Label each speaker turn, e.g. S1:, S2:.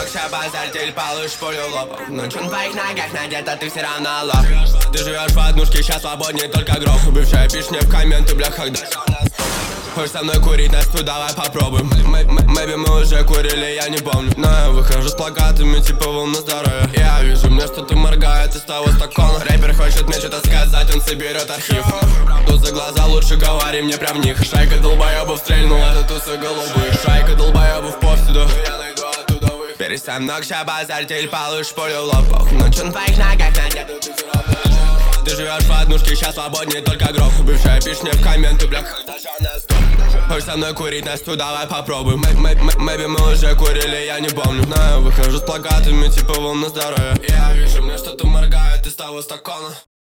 S1: ногся, базар, тель, получишь пулю в лоб. Ночью на твоих ногах надета, ты все равно лох. Ты живешь в однушке, сейчас свободнее только грох. Бывшая, пишь мне в комменты, бля, когда хочешь со мной курить, Настю, давай попробуем. Мэйби мы уже курили, я не помню. Но я выхожу с плакатами, типа волна здоровья. Я вижу, мне что-то моргает из того стакана. Рэпер хочет мне что-то сказать, он соберет архив. Правду за глаза, лучше говори мне прям в них. Шайка долбоебов стрельнула, это тусы голубые. Шайка долбоебов повсюду, я найду оттуда выход. Перестань ногся, базар, тель, получишь пулю в лоб. Ночью на твоих ногах надета, ты все равно. Ты живешь в однушке, сейчас свободнее только грох. Бывшая, пишь мне в комменты, бля, хочешь со мной курить, Настю, давай попробуем. Мэйби мы уже курили, я не помню. Но я выхожу с плакатами, типа волна здоровья. Я вижу, мне что-то моргает из того стакана.